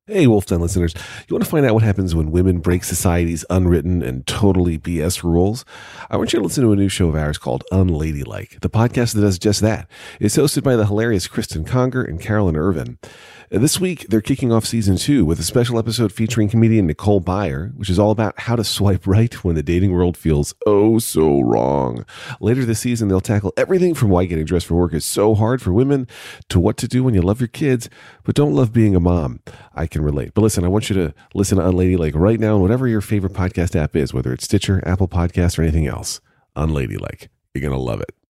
Hey, Wolf Den listeners. You want to find out what happens when women break society's unwritten and totally BS rules? I want you to listen to a new show of ours called Unladylike, the podcast that does just that. It's hosted by the hilarious Kristen Conger and Carolyn Irvin. This week, they're kicking off season 2 with a special episode featuring comedian Nicole Byer, which is all about how to swipe right when the dating world feels oh so wrong. Later this season, they'll tackle everything from why getting dressed for work is so hard for women to what to do when you love your kids but don't love being a mom. I can relate. But listen, I want you to listen to Unladylike right now on whatever your favorite podcast app is, whether it's Stitcher, Apple Podcasts, or anything else. Unladylike. You're going to love it.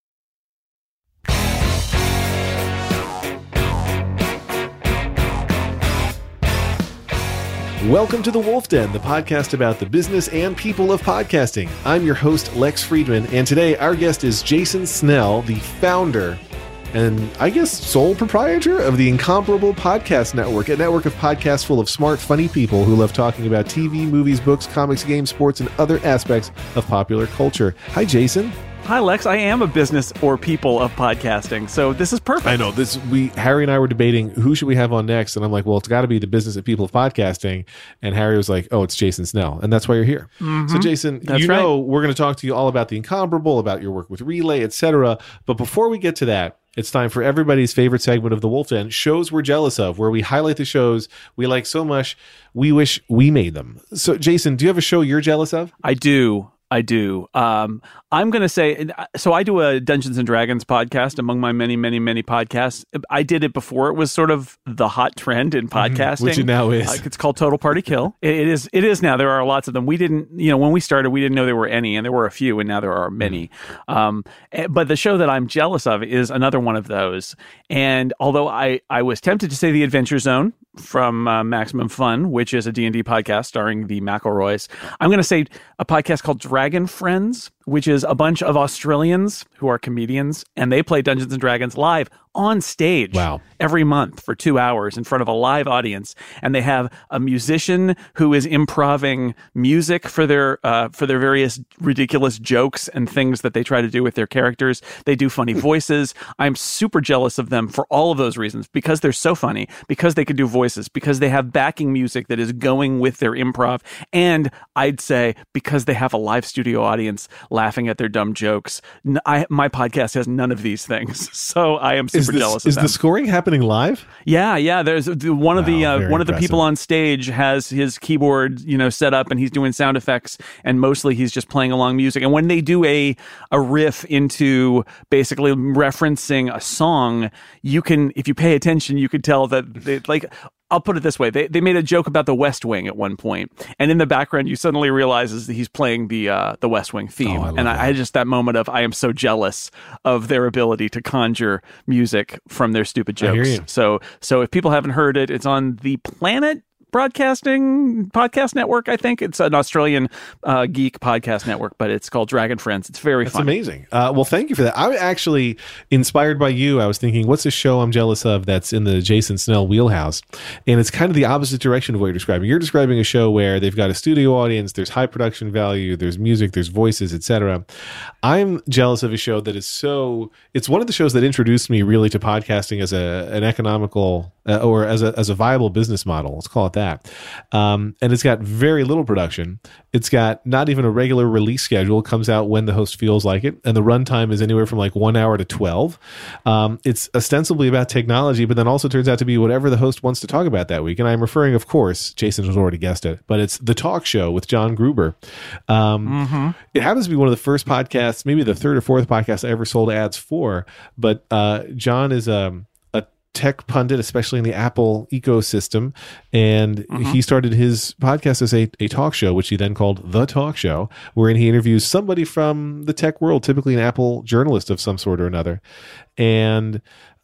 Welcome to The Wolf Den, the podcast about the business and people of podcasting. I'm your host, Lex Friedman, and today our guest is Jason Snell, the founder and I guess sole proprietor of the Incomparable Podcast Network, a network of podcasts full of smart, funny people who love talking about TV, movies, books, comics, games, sports, and other aspects of popular culture. Hi, Jason. Hi, Lex. I am a business or people of podcasting, so this is perfect. I know. Harry and I were debating who should we have on next, and I'm like, well, it's got to be the business and people of podcasting. And Harry was like, oh, it's Jason Snell, and that's why you're here. Mm-hmm. So, Jason, we're going to talk to you all about the Incomparable, about your work with Relay, etc. But before we get to that, it's time for everybody's favorite segment of the Wolf Den, shows we're jealous of, where we highlight the shows we like so much we wish we made them. So, Jason, do you have a show you're jealous of? I do. I'm going to say, so I do a Dungeons and Dragons podcast among my many, many, many podcasts. I did it before it was sort of the hot trend in podcasting. Which it now is. It's called Total Party Kill. It is now. There are lots of them. We didn't, when we started, we didn't know there were any, and there were a few, and now there are many. But the show that I'm jealous of is another one of those. And although I was tempted to say The Adventure Zone from Maximum Fun, which is a D&D podcast starring the McElroys, I'm going to say a podcast called Dragon Friends, which is a bunch of Australians who are comedians, and they play Dungeons and Dragons live on stage every month for 2 hours in front of a live audience. And they have a musician who is improvising music for their various ridiculous jokes and things that they try to do with their characters. They do funny voices. I'm super jealous of them for all of those reasons, because they're so funny, because they can do voices, because they have backing music that is going with their improv, and I'd say because they have a live studio audience laughing at their dumb jokes. My podcast has none of these things, so I am super jealous of them. Is the scoring happening live? Yeah. There's one of the people on stage has his keyboard, set up, and he's doing sound effects, and mostly he's just playing along music. And when they do a riff into basically referencing a song, you can, if you pay attention, you can tell that they, I'll put it this way. They made a joke about the West Wing at one point, and in the background, you suddenly realize that he's playing the West Wing theme. I had just that moment of, I am so jealous of their ability to conjure music from their stupid jokes. I hear you. So if people haven't heard it, it's on the Planet Broadcasting Podcast Network. I think it's an Australian geek podcast network, but it's called Dragon Friends. It's very fun. That's amazing. Well, thank you for that. I actually, inspired by you, I was thinking, what's a show I'm jealous of that's in the Jason Snell wheelhouse? And it's kind of the opposite direction of what you're describing. You're describing a show where they've got a studio audience, there's high production value, there's music, there's voices, etc. I'm jealous of a show that is it's one of the shows that introduced me really to podcasting as an economical or as a viable business model. Let's call it that. And it's got very little production. It's got not even a regular release schedule. It comes out when the host feels like it. And the runtime is anywhere from 1 hour to 12. It's ostensibly about technology, but then also turns out to be whatever the host wants to talk about that week. And I'm referring, of course, Jason has already guessed it, but it's The Talk Show with John Gruber. It happens to be one of the first podcasts, maybe the third or fourth podcast I ever sold ads for. But John is a tech pundit, especially in the Apple ecosystem, and he started his podcast as a talk show, which he then called The Talk Show, wherein he interviews somebody from the tech world, typically an Apple journalist of some sort or another. And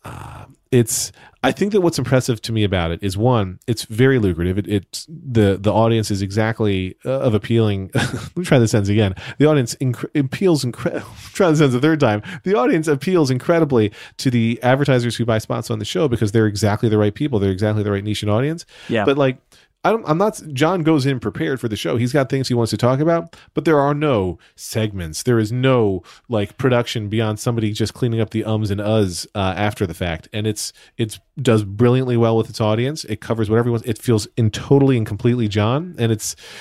I think that what's impressive to me about it is, one, it's very lucrative. It's the audience is exactly of appealing. Let me try this sentence again. The audience appeals try this sentence a third time. The audience appeals incredibly to the advertisers who buy spots on the show because they're exactly the right people. They're exactly the right niche and audience. Yeah. But I'm not. John goes in prepared for the show. He's got things he wants to talk about, but there are no segments. There is no production beyond somebody just cleaning up the ums and uhs after the fact, and it's does brilliantly well with its audience. It covers what everyone. It feels totally and completely John, and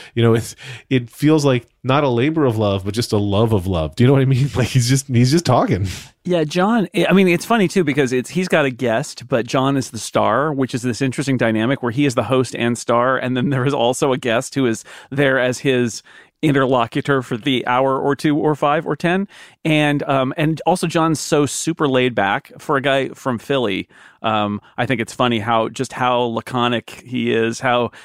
it feels like not a labor of love, but just a love of love. Do you know what I mean? Like he's just talking. Yeah, John. I mean, it's funny too because he's got a guest, but John is the star, which is this interesting dynamic where he is the host and star, and then there is also a guest who is there as his interlocutor for the hour or 2 or 5 or 10, and also John's so super laid back for a guy from Philly. I think it's funny how laconic he is.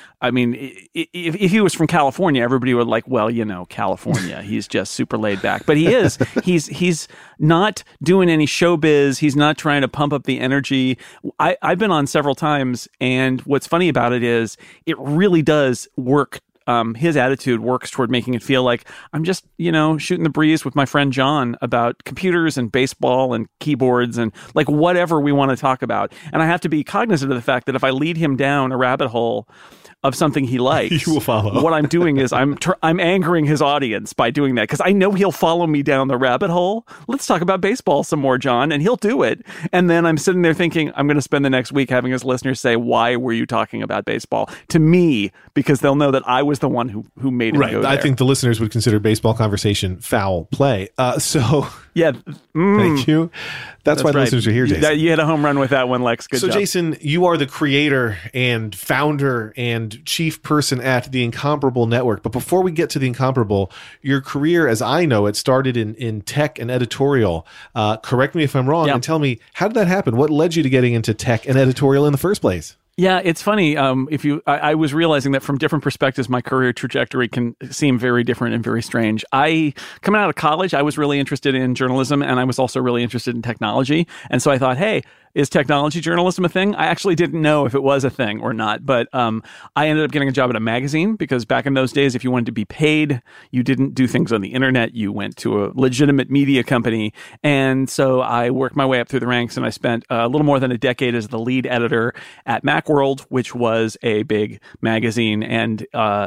If he was from California, everybody would like, well, California. He's just super laid back, but he is. He's not doing any showbiz. He's not trying to pump up the energy. I've been on several times, and what's funny about it is it really does work. His attitude works toward making it feel like I'm just, shooting the breeze with my friend John about computers and baseball and keyboards and like whatever we want to talk about. And I have to be cognizant of the fact that if I lead him down a rabbit hole of something he likes, you will follow. What I'm doing is I'm angering his audience by doing that because I know he'll follow me down the rabbit hole. Let's talk about baseball some more, John, and he'll do it. And then I'm sitting there thinking I'm going to spend the next week having his listeners say, "Why were you talking about baseball?" to me, because they'll know that I was the one who made it go there. I think the listeners would consider baseball conversation foul play. Yeah, thank you. That's why the listeners are here, Jason. You had a home run with that one, Lex. Good job. So, Jason, you are the creator and founder and chief person at the Incomparable Network. But before we get to the Incomparable, your career, as I know it, started in tech and editorial. Correct me if I'm wrong, and tell me, how did that happen? What led you to getting into tech and editorial in the first place? Yeah, it's funny. I was realizing that from different perspectives, my career trajectory can seem very different and very strange. Coming out of college, I was really interested in journalism, and I was also really interested in technology. And so I thought, hey, is technology journalism a thing? I actually didn't know if it was a thing or not, but I ended up getting a job at a magazine because back in those days, if you wanted to be paid, you didn't do things on the internet. You went to a legitimate media company. And so I worked my way up through the ranks, and I spent a little more than a decade as the lead editor at Macworld, which was a big magazine and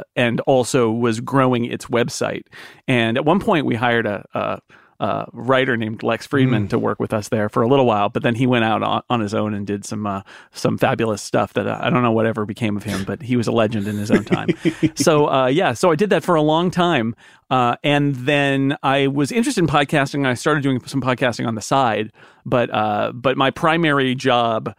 also was growing its website. And at one point, we hired a writer named Lex Friedman to work with us there for a little while, but then he went out on his own and did some fabulous stuff that I don't know whatever became of him, but he was a legend in his own time. So I did that for a long time, and then I was interested in podcasting, and I started doing some podcasting on the side, but my primary job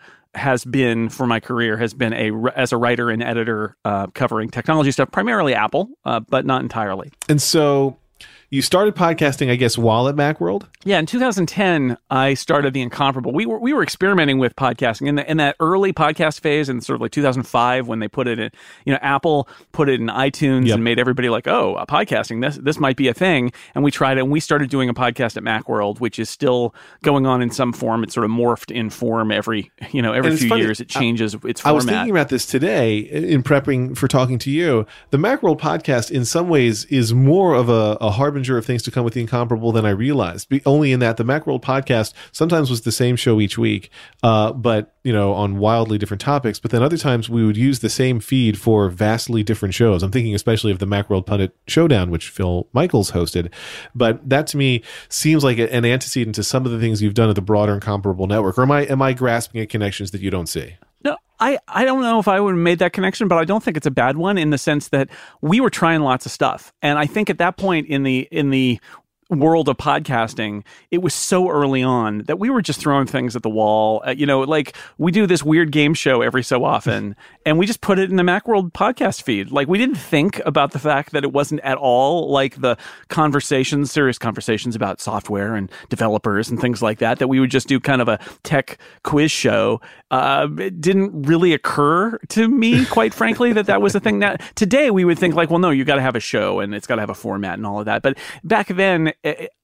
for my career has been as a writer and editor covering technology stuff, primarily Apple, but not entirely. And so you started podcasting, I guess, while at Macworld? Yeah, in 2010, I started the Incomparable. We were experimenting with podcasting in that early podcast phase, in sort of like 2005 when they put it in. Apple put it in iTunes and made everybody like, oh, podcasting, this might be a thing. And we tried it, and we started doing a podcast at Macworld, which is still going on in some form. It's sort of morphed in form every few years. It changes its format. I was thinking about this today in prepping for talking to you. The Macworld podcast, in some ways, is more of a harbinger of things to come with the Incomparable than I realized. Only in that the Macworld podcast sometimes was the same show each week, but on wildly different topics. But then other times we would use the same feed for vastly different shows. I'm thinking especially of the Macworld Pundit Showdown, which Phil Michaels hosted. But that to me seems like an antecedent to some of the things you've done at the broader Incomparable Network. Or am I grasping at connections that you don't see? No, I don't know if I would have made that connection, but I don't think it's a bad one in the sense that we were trying lots of stuff. And I think at that point in the world of podcasting, it was so early on that we were just throwing things at the wall. Like we do this weird game show every so often, and we just put it in the Macworld podcast feed. Like we didn't think about the fact that it wasn't at all like the serious conversations about software and developers and things like that we would just do kind of a tech quiz show. It didn't really occur to me, quite frankly, that was a thing. Now, today we would think like, well, no, you got to have a show and it's got to have a format and all of that. But back then,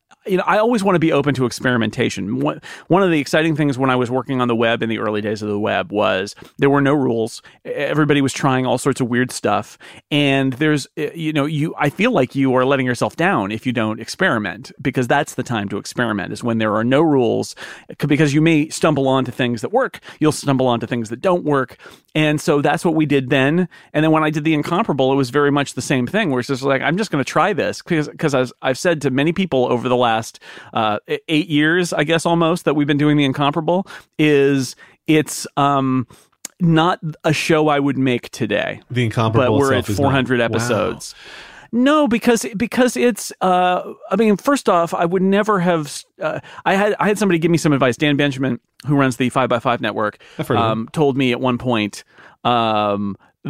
I always want to be open to experimentation. One of the exciting things when I was working on the web in the early days of the web was there were no rules. Everybody was trying all sorts of weird stuff. And I feel like you are letting yourself down if you don't experiment, because that's the time to experiment, is when there are no rules, because you may stumble onto things that work. You'll stumble onto things that don't work. And so that's what we did then. And then when I did the Incomparable, it was very much the same thing, where it's just like, I'm just going to try this because as I've said to many people over the last 8 years, I guess almost, that we've been doing the Incomparable, is it's not a show I would make today. The Incomparable, but we're at 400 episodes. Wow. No, because it's. I mean, first off, I would never have. I had somebody give me some advice. Dan Benjamin, who runs the 5x5 network, told me at one point. We all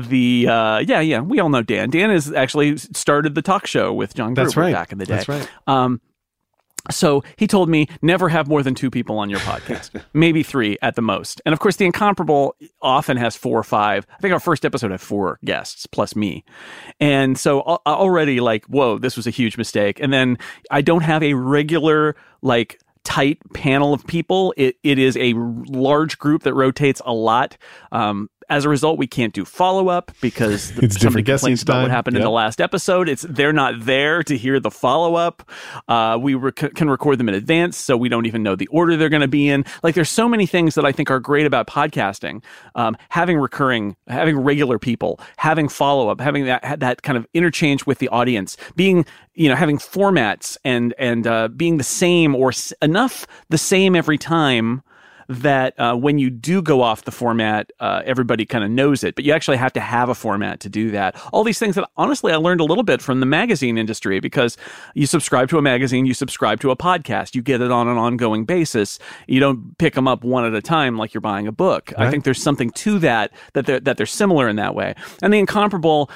know Dan. Dan has actually started the talk show with John Gruber back in the day. That's right. So he told me never have more than 2 people on your podcast, maybe 3 at the most. And of course, The Incomparable often has 4 or 5. I think our first episode had 4 guests plus me. And so already like, whoa, this was a huge mistake. And then I don't have a regular like tight panel of people. It is a large group that rotates a lot. As a result, we can't do follow-up because somebody complains about what happened in the last episode. They're not there to hear the follow-up. We can record them in advance, so we don't even know the order they're going to be in. Like, there's so many things that I think are great about podcasting. Having regular people, having follow-up, having that kind of interchange with the audience, having formats and being the same or enough the same every time that when you do go off the format, everybody kind of knows it, but you actually have to have a format to do that. All these things that honestly I learned a little bit from the magazine industry, because you subscribe to a magazine, you subscribe to a podcast, you get it on an ongoing basis. You don't pick them up one at a time like you're buying a book. Right. I think there's something to that they're similar in that way. And The Incomparable,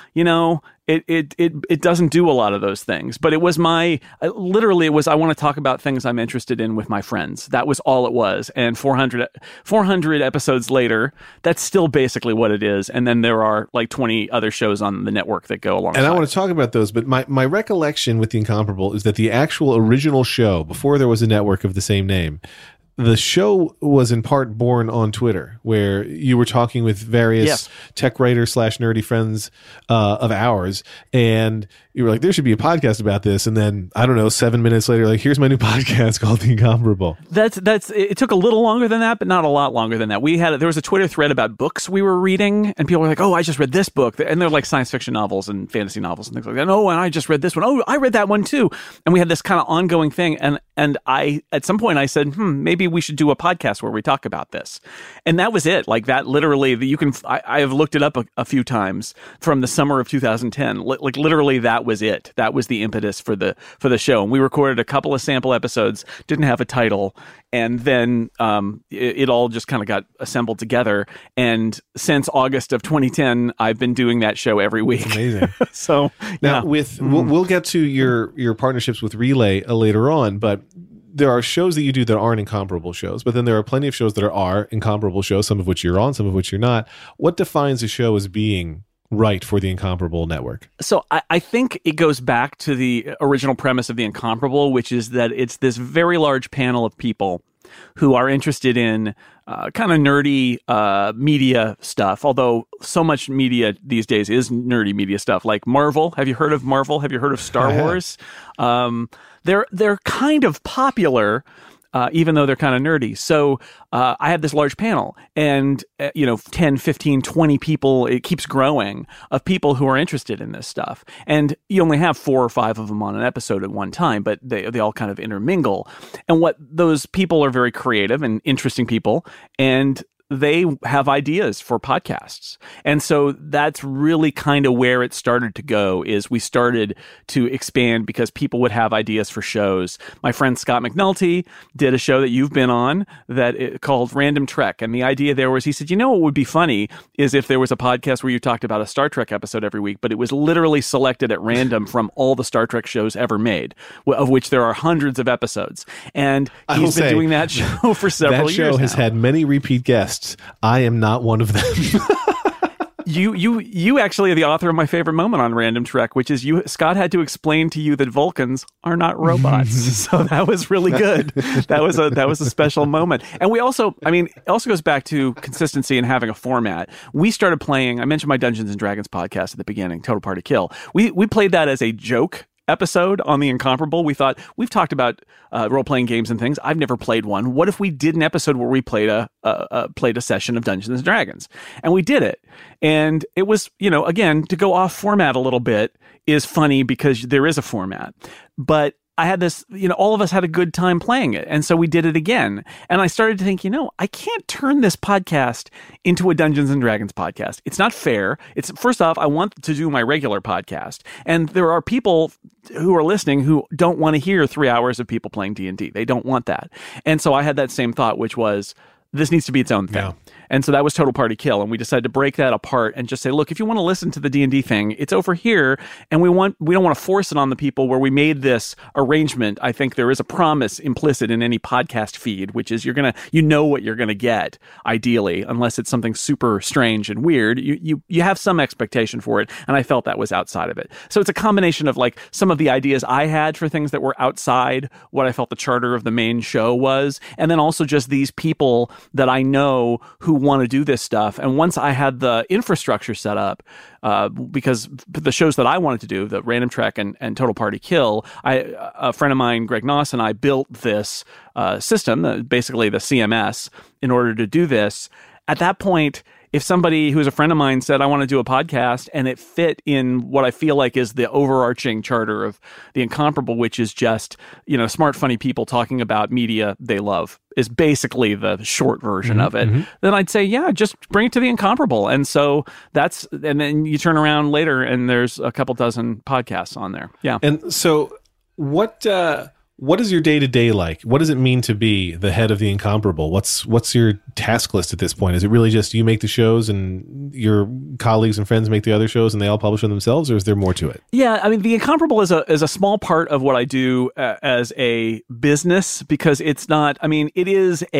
it doesn't do a lot of those things, but it was I want to talk about things I'm interested in with my friends. That was all it was. And 400 episodes later, that's still basically what it is. And then there are like 20 other shows on the network that go along. And I want to talk about those, but my recollection with The Incomparable is that the actual original show, before there was a network of the same name, the show was in part born on Twitter, where you were talking with various tech writers / nerdy friends of ours, and you were like, there should be a podcast about this. And then, I don't know, 7 minutes later, like, here's my new podcast called The Incomparable. It took a little longer than that, but not a lot longer than that. There was a Twitter thread about books we were reading, and people were like, oh, I just read this book. And they're like science fiction novels and fantasy novels and things like that. Oh, and I just read this one. Oh, I read that one too. And we had this kind of ongoing thing. And I, at some point I said, maybe we should do a podcast where we talk about this. And that was it. Like that, literally, I have looked it up a few times from the summer of 2010. Like literally that was it. That was the impetus for the show. And we recorded a couple of sample episodes, didn't have a title. And then it all just kind of got assembled together. And since August of 2010, I've been doing that show every week. Amazing. So now we'll get to your partnerships with Relay later on, but there are shows that you do that aren't Incomparable shows, but then there are plenty of shows that are Incomparable shows, some of which you're on, some of which you're not. What defines a show as being right for the Incomparable network? So I think it goes back to the original premise of the Incomparable, which is that it's this very large panel of people who are interested in kind of nerdy media stuff, although so much media these days is nerdy media stuff, like Marvel. Have you heard of Marvel? Have you heard of Star Wars? They're kind of popular, even though they're kind of nerdy. So I have this large panel, and 10, 15, 20 people, it keeps growing, of people who are interested in this stuff. And you only have 4 or 5 of them on an episode at one time, but they all kind of intermingle. And what those people are very creative and interesting people, and they have ideas for podcasts. And so that's really kind of where it started to go, is we started to expand because people would have ideas for shows. My friend Scott McNulty did a show that you've been on called Random Trek. And the idea there was, he said, what would be funny is if there was a podcast where you talked about a Star Trek episode every week, but it was literally selected at random from all the Star Trek shows ever made, of which there are hundreds of episodes. And he's been doing that show for several years now. That show has had many repeat guests. I am not one of them. You actually are the author of my favorite moment on Random Trek, which is Scott had to explain to you that Vulcans are not robots. So that was really good. That was a special moment. And we also, it also goes back to consistency and having a format. We started playing, I mentioned my Dungeons and Dragons podcast at the beginning, Total Party Kill. We played that as a joke episode on The Incomparable. We thought, we've talked about role-playing games and things. I've never played one. What if we did an episode where we played a session of Dungeons and Dragons? And we did it. And it was, again, to go off format a little bit is funny because there is a format. But I had this, all of us had a good time playing it. And so we did it again. And I started to think, I can't turn this podcast into a Dungeons and Dragons podcast. It's not fair. First off, I want to do my regular podcast. And there are people who are listening who don't want to hear 3 hours of people playing D&D. They don't want that. And so I had that same thought, which was, this needs to be its own thing. Yeah. And so that was Total Party Kill. And we decided to break that apart and just say, look, if you want to listen to the D&D thing, it's over here. And we don't want to force it on the people where we made this arrangement. I think there is a promise implicit in any podcast feed, which is what you're going to get, ideally, unless it's something super strange and weird. You have some expectation for it. And I felt that was outside of it. So it's a combination of like some of the ideas I had for things that were outside what I felt the charter of the main show was. And then also just these people that I know who want to do this stuff. And once I had the infrastructure set up, because the shows that I wanted to do, the Random Trek and Total Party Kill, a friend of mine, Greg Noss, and I built this system, basically the CMS, in order to do this. At that point, if somebody who's a friend of mine said, I want to do a podcast, and it fit in what I feel like is the overarching charter of The Incomparable, which is just, smart, funny people talking about media they love, is basically the short version of it, then I'd say, yeah, just bring it to The Incomparable. And so and then you turn around later and there's a couple dozen podcasts on there. Yeah. And so what is your day-to-day like? What does it mean to be the head of The Incomparable? What's your task list at this point? Is it really just you make the shows and your colleagues and friends make the other shows and they all publish them themselves, or is there more to it? Yeah, I mean, The Incomparable is a small part of what I do as a business, because it's not, I mean, it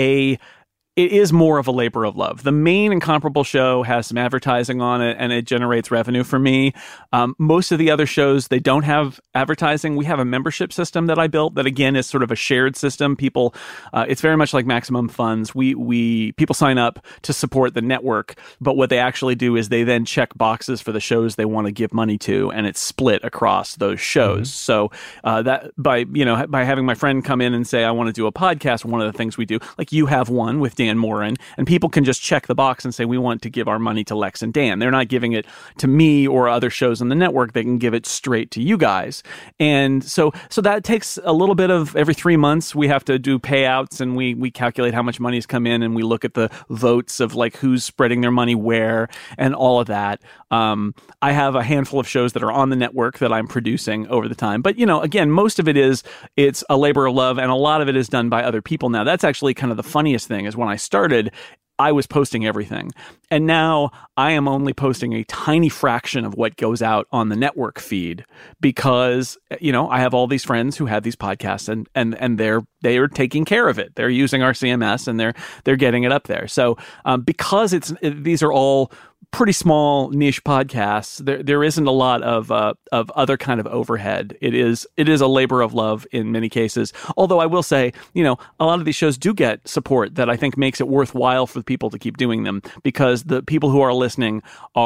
is more of a labor of love. The main Incomparable show has some advertising on it, and it generates revenue for me. Most of the other shows, they don't have advertising. We have a membership system that I built that, again, is sort of a shared system. People, it's very much like Maximum Funds. People sign up to support the network, but what they actually do is they then check boxes for the shows they want to give money to, and it's split across those shows. So that by having my friend come in and say, I want to do a podcast, one of the things we do, like you have one with Dan Morin, and people can just check the box and say, we want to give our money to Lex and Dan. They're not giving it to me or other shows on the network. They can give it straight to you guys. And so that takes a little bit of every 3 months. We have to do payouts, and we calculate how much money has come in, and we look at the votes of like who's spreading their money where and all of that. I have a handful of shows that are on the network that I'm producing over the time. But, again, most of it's a labor of love, and a lot of it is done by other people now. That's actually kind of the funniest thing, is when I started, I was posting everything. And now I am only posting a tiny fraction of what goes out on the network feed, because, I have all these friends who have these podcasts, and they are taking care of it. They're using our CMS, and they're getting it up there. So because these are all pretty small niche podcasts, there isn't a lot of other kind of overhead. It is a labor of love in many cases. Although I will say, a lot of these shows do get support that I think makes it worthwhile for people to keep doing them, because the people who are listening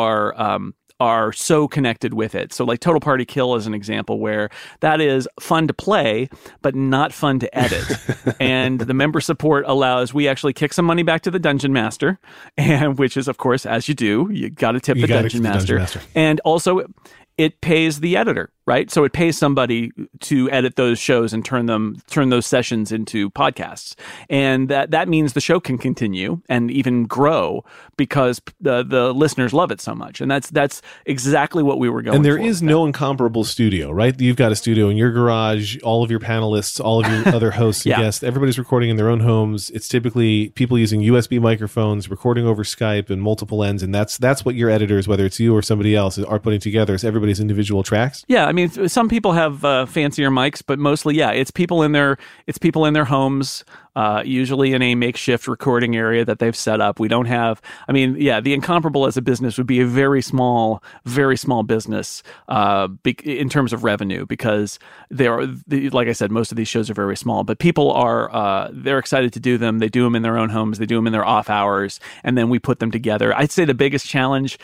are so connected with it. So like Total Party Kill is an example where that is fun to play, but not fun to edit. And the member support allows, we actually kick some money back to the Dungeon Master, and which is, of course, as you do, you got to tip the Dungeon Master. And also it pays the editor, right? So it pays somebody to edit those shows and turn those sessions into podcasts. And that means the show can continue and even grow because the listeners love it so much. And that's exactly what we were going for. And there is no Incomparable studio, right? You've got a studio in your garage, all of your panelists, all of your other hosts and guests, everybody's recording in their own homes. It's typically people using USB microphones, recording over Skype and multiple ends. And that's what your editors, whether it's you or somebody else, are putting together. Is everybody's individual tracks? Yeah, I mean, some people have fancier mics, but mostly, it's people in their homes, usually in a makeshift recording area that they've set up. We don't have, The Incomparable as a business would be a very small business in terms of revenue, because like I said, most of these shows are very small, but people they're excited to do them. They do them in their own homes. They do them in their off hours, and then we put them together. I'd say the biggest challenge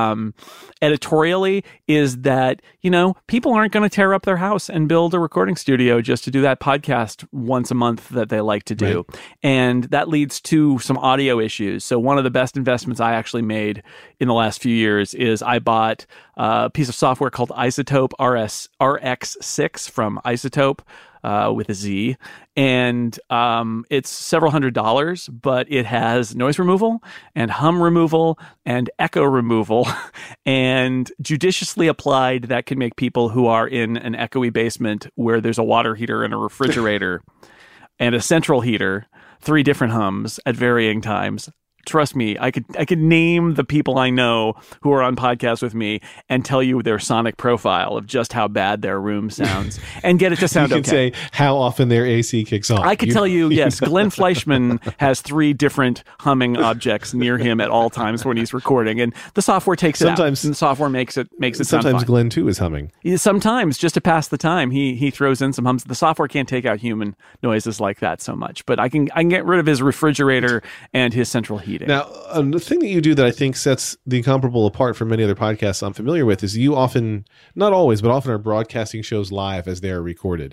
editorially is that, people aren't going to tear up their house and build a recording studio just to do that podcast once a month that they like to do. Right. And that leads to some audio issues. So one of the best investments I actually made in the last few years is I bought a piece of software called iZotope RX6 from iZotope. With a Z, and it's several $100s, but it has noise removal and hum removal and echo removal, and judiciously applied, that can make people who are in an echoey basement where there's a water heater and a refrigerator and a central heater, 3 different hums at varying times. Trust me, I could name the people I know who are on podcasts with me and tell you their sonic profile of just how bad their room sounds and get it to sound okay. You can say how often their AC kicks on. I could tell you, yes, Glenn Fleischman has 3 different humming objects near him at all times when he's recording, and the software takes it out. And the software makes it sound fine. Sometimes Glenn too is humming. Sometimes, just to pass the time, he throws in some hums. The software can't take out human noises like that so much, but I can get rid of his refrigerator and his central heating. Now, the thing that you do that I think sets The Incomparable apart from many other podcasts I'm familiar with is you often, not always, but often are broadcasting shows live as they are recorded.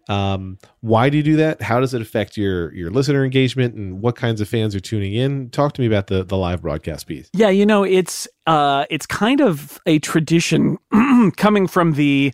Why do you do that? How does it affect your listener engagement, and what kinds of fans are tuning in? Talk to me about the live broadcast piece. Yeah, it's kind of a tradition coming from the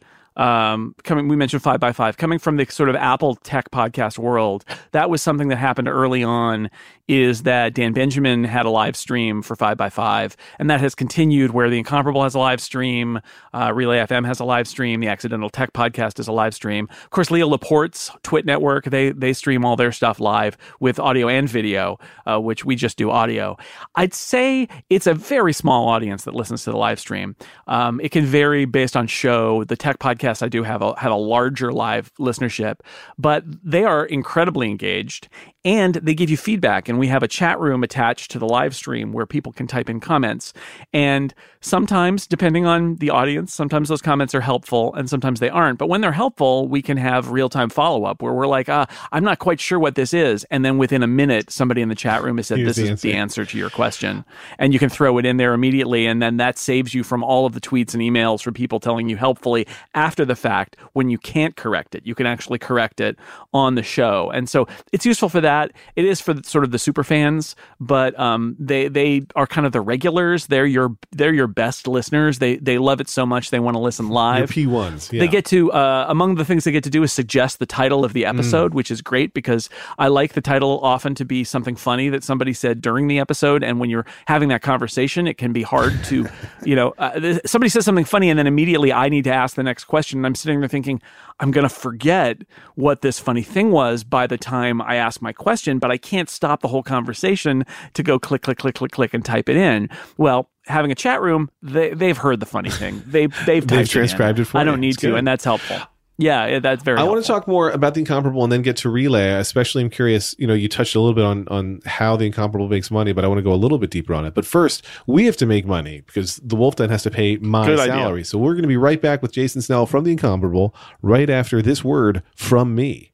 we mentioned 5x5, coming from the sort of Apple tech podcast world. That was something that happened early on, is that Dan Benjamin had a live stream for 5x5, and that has continued where The Incomparable has a live stream, Relay FM has a live stream, the Accidental Tech podcast is a live stream. Of course, Leo Laporte's Twit Network, they stream all their stuff live with audio and video, which we just do audio. I'd say it's a very small audience that listens to the live stream. It can vary based on show. The tech podcast I do have a larger live listenership, but they are incredibly engaged and they give you feedback. And we have a chat room attached to the live stream where people can type in comments. And sometimes, depending on the audience, sometimes those comments are helpful and sometimes they aren't. But when they're helpful, we can have real-time follow-up where we're like, I'm not quite sure what this is. And then within a minute, somebody in the chat room has said, this is the answer to your question. And you can throw it in there immediately. And then that saves you from all of the tweets and emails from people telling you helpfully after the fact when you can't correct it. You can actually correct it on the show. And so it's useful for that. It is for sort of the super fans, but they are kind of the regulars. They're your best listeners. They love it so much they want to listen live. Your P1s. Yeah. They get to among the things they get to do is suggest the title of the episode, which is great because I like the title often to be something funny that somebody said during the episode. And when you're having that conversation, it can be hard to, somebody says something funny and then immediately I need to ask the next question. And I'm sitting there thinking, I'm going to forget what this funny thing was by the time I ask my question, but I can't stop the whole conversation to go click, click, click, click, click, and type it in. Well, having a chat room, they've heard the funny thing. They've transcribed it for you. I don't need to, and that's helpful. Yeah, that's very helpful. I want to talk more about The Incomparable and then get to Relay. Especially, I'm curious, you touched a little bit on how The Incomparable makes money, but I want to go a little bit deeper on it. But first, we have to make money because the Wolf Den has to pay my salary. Idea. So we're going to be right back with Jason Snell from The Incomparable right after this word from me.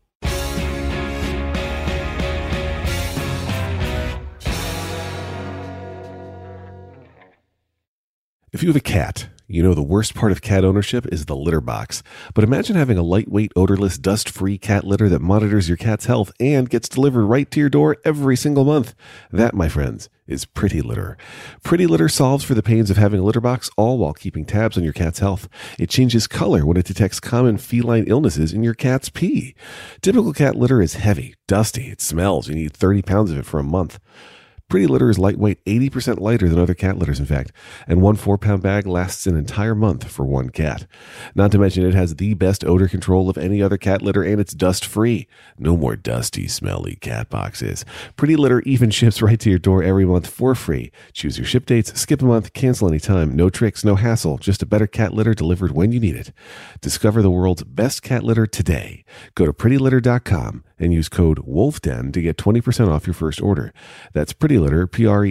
If you have a cat, you know the worst part of cat ownership is the litter box. But imagine having a lightweight, odorless, dust-free cat litter that monitors your cat's health and gets delivered right to your door every single month. That, my friends, is Pretty Litter. Pretty Litter solves for the pains of having a litter box, all while keeping tabs on your cat's health. It changes color when it detects common feline illnesses in your cat's pee. Typical cat litter is heavy, dusty, it smells. You need 30 pounds of it for a month. Pretty Litter is lightweight, 80% lighter than other cat litters, in fact, and one 4-pound bag lasts an entire month for one cat. Not to mention it has the best odor control of any other cat litter, and it's dust-free. No more dusty, smelly cat boxes. Pretty Litter even ships right to your door every month for free. Choose your ship dates, skip a month, cancel anytime. No tricks, no hassle, just a better cat litter delivered when you need it. Discover the world's best cat litter today. Go to prettylitter.com and use code WOLFDEN to get 20% off your first order. That's PrettyLitter,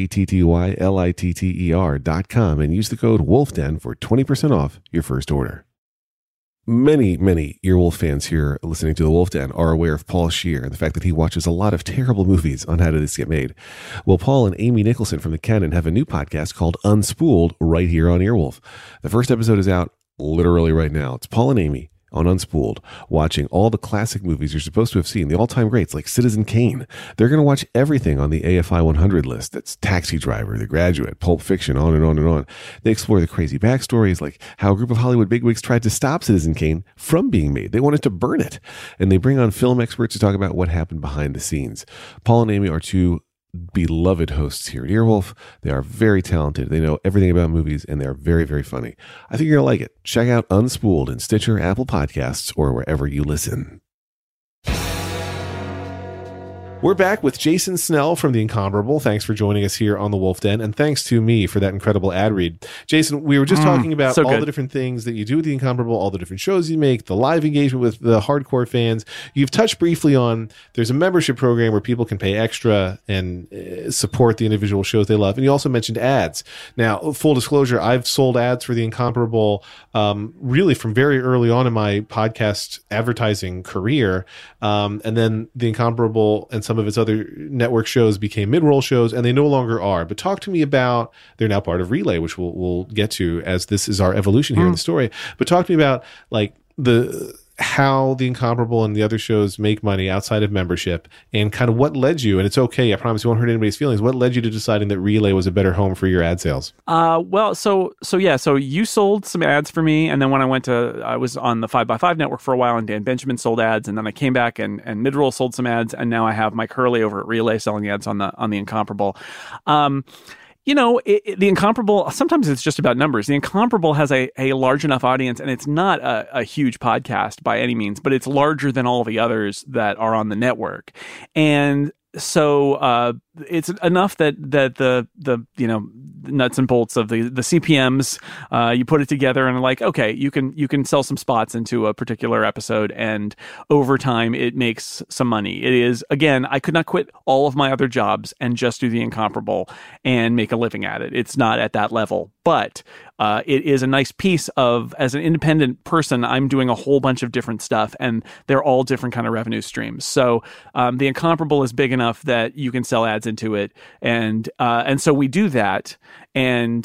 PrettyLitter.com, and use the code WOLFDEN for 20% off your first order. Many Earwolf fans here listening to the Wolf Den are aware of Paul Scheer and the fact that he watches a lot of terrible movies on How Did This Get Made. Well, Paul and Amy Nicholson from The Canon have a new podcast called Unspooled right here on Earwolf. The first episode is out literally right now. It's Paul and Amy, on Unspooled, watching all the classic movies you're supposed to have seen, the all-time greats like Citizen Kane. They're going to watch everything on the AFI 100 list. That's Taxi Driver, The Graduate, Pulp Fiction, on and on and on. They explore the crazy backstories, like how a group of Hollywood bigwigs tried to stop Citizen Kane from being made. They wanted to burn it. And they bring on film experts to talk about what happened behind the scenes. Paul and Amy are two beloved hosts here at Earwolf. They are very talented. They know everything about movies, and they're very, very funny. I think you're going to like it. Check out Unspooled in Stitcher, Apple Podcasts, or wherever you listen. We're back with Jason Snell from The Incomparable. Thanks for joining us here on The Wolf Den, and thanks to me for that incredible ad read. Jason, we were just talking about all the different things that you do with The Incomparable, all the different shows you make, the live engagement with the hardcore fans. You've touched briefly on there's a membership program where people can pay extra and support the individual shows they love, and you also mentioned ads. Now, full disclosure, I've sold ads for The Incomparable really from very early on in my podcast advertising career, and then The Incomparable and some of its other network shows became mid-roll shows, and they no longer are. But talk to me about, they're now part of Relay, which we'll get to as this is our evolution here in the story. But talk to me about like how The Incomparable and the other shows make money outside of membership, and kind of what led you, and it's okay, I promise you won't hurt anybody's feelings, what led you to deciding that Relay was a better home for your ad sales? So you sold some ads for me, and then when I was on the 5x5 network for a while, and Dan Benjamin sold ads, and then I came back and Midroll sold some ads, and now I have Mike Hurley over at Relay selling ads on the Incomparable. The Incomparable, sometimes it's just about numbers. The Incomparable has a large enough audience, and it's not a huge podcast by any means, but it's larger than all the others that are on the network. And so it's enough that the nuts and bolts of the CPMs, you put it together and like, okay, you can sell some spots into a particular episode, and over time it makes some money. It is, again, I could not quit all of my other jobs and just do The Incomparable and make a living at it. It's not at that level, but it is a nice piece of, as an independent person, I'm doing a whole bunch of different stuff, and they're all different kind of revenue streams. So The Incomparable is big enough that you can sell ads into it, and so we do that. And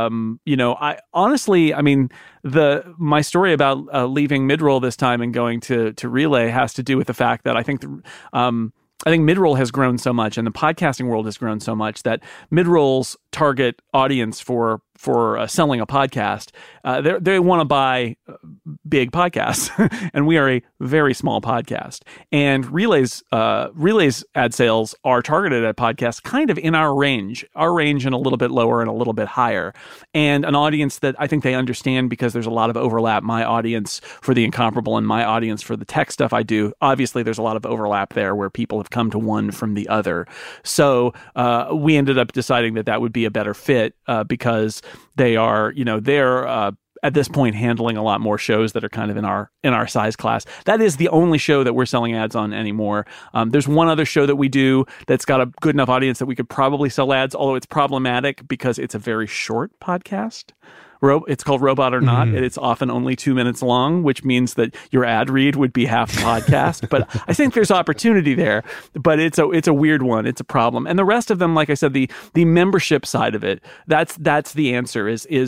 I honestly, my story about leaving Midroll this time and going to Relay has to do with the fact that I think Midroll has grown so much, and the podcasting world has grown so much, that Midroll's target audience for selling a podcast, they want to buy big podcasts, and we are a very small podcast. And Relay's ad sales are targeted at podcasts kind of in our range and a little bit lower and a little bit higher, and an audience that I think they understand because there's a lot of overlap. My audience for The Incomparable and my audience for the tech stuff I do, obviously there's a lot of overlap there where people have come to one from the other. So we ended up deciding that would be a better fit because they are, they're at this point handling a lot more shows that are kind of in our size class. That is the only show that we're selling ads on anymore. There's one other show that we do that's got a good enough audience that we could probably sell ads, although it's problematic because it's a very short podcast. It's called Robot or Not, and it's often only 2 minutes long, which means that your ad read would be half the podcast. But I think there's opportunity there, but it's a weird one. It's a problem. And the rest of them, like I said, the membership side of it, that's the answer.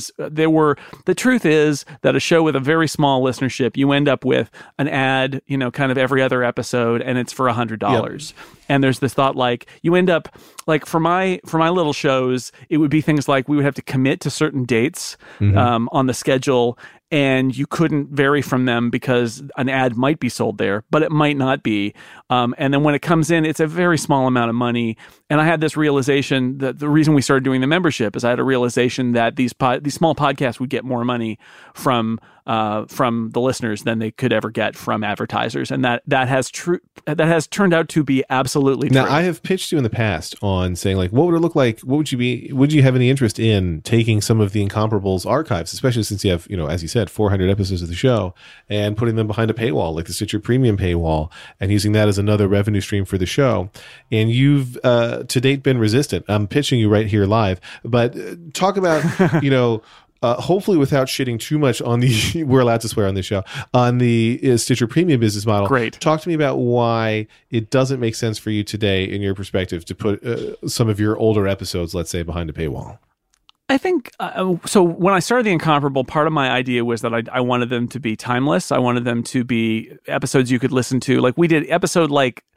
The truth is that a show with a very small listenership, you end up with an ad, kind of every other episode, and it's for $100. Yep. And there's this thought, like, you end up, like, for my little shows, it would be things like we would have to commit to certain dates on the schedule, and you couldn't vary from them because an ad might be sold there, but it might not be. And then when it comes in, it's a very small amount of money. And I had this realization that the reason we started doing the membership is I had a realization that these small podcasts would get more money from the listeners than they could ever get from advertisers, and that has turned out to be absolutely true. Now, I have pitched you in the past on saying, like, what would it look like? Would you have any interest in taking some of The Incomparables archives, especially since you have, as you said, 400 episodes of the show, and putting them behind a paywall, like the Stitcher Premium paywall, and using that as another revenue stream for the show? And you've to date been resistant. I'm pitching you right here live, but talk about, hopefully without shitting too much on the, we're allowed to swear on this show, on the Stitcher Premium business model. Great. Talk to me about why it doesn't make sense for you today, in your perspective, to put some of your older episodes, let's say, behind a paywall. I think so. When I started The Incomparable, part of my idea was that I wanted them to be timeless. I wanted them to be episodes you could listen to. Like we did episode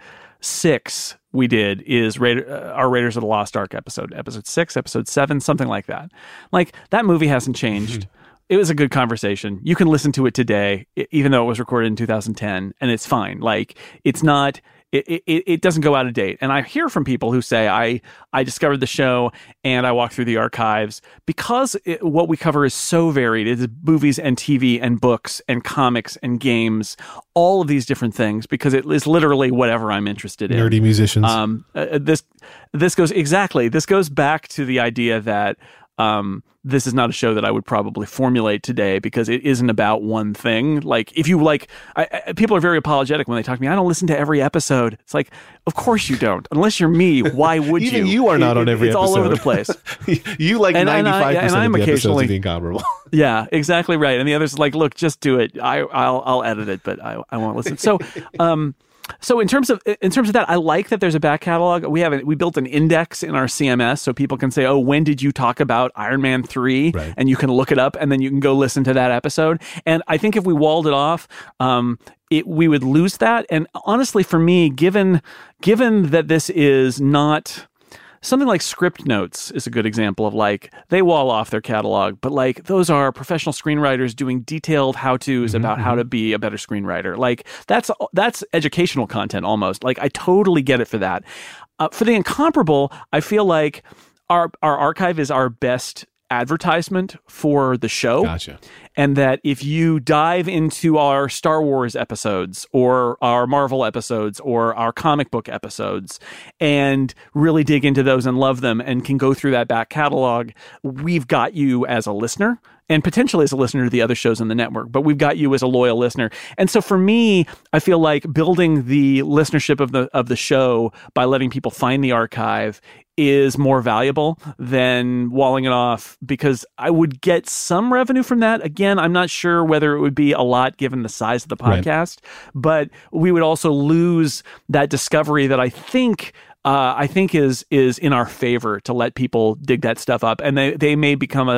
6. We did is our Raiders of the Lost Ark episode 6, episode 7, something like that. Like that movie hasn't changed. It was a good conversation. You can listen to it today, even though it was recorded in 2010, and it's fine. Like it's not. It doesn't go out of date. And I hear from people who say, I discovered the show and I walked through the archives because what we cover is so varied. It's movies and TV and books and comics and games, all of these different things, because it is literally whatever I'm interested in. Nerdy musicians. This goes back to the idea that this is not a show that I would probably formulate today because it isn't about one thing. Like if you people are very apologetic when they talk to me. I don't listen to every episode. It's like, of course you don't. Unless you're me, why would you? Even you are not on every episode. It's all over the place. You like 95% of the episodes of The Incomparable. Yeah, exactly right. And the other's like, look, just do it. I'll edit it, but I won't listen. So, So in terms of that, I like that there's a back catalog. We built an index in our CMS so people can say, oh, when did you talk about Iron Man 3? Right. And you can look it up and then you can go listen to that episode. And I think if we walled it off, we would lose that. And honestly, for me, given that this is not something like Script Notes is a good example of like they wall off their catalog, but like those are professional screenwriters doing detailed how-tos about how to be a better screenwriter. Like that's educational content almost. Like I totally get it for that. For The Incomparable, I feel like our archive is our best advertisement for the show. Gotcha. And that if you dive into our Star Wars episodes or our Marvel episodes or our comic book episodes and really dig into those and love them and can go through that back catalog, we've got you as a listener and potentially as a listener to the other shows in the network, but we've got you as a loyal listener. And so for me, I feel like building the listenership of the show by letting people find the archive is more valuable than walling it off, because I would get some revenue from that. Again, I'm not sure whether it would be a lot given the size of the podcast, but we would also lose that discovery that I think is in our favor to let people dig that stuff up, and they may become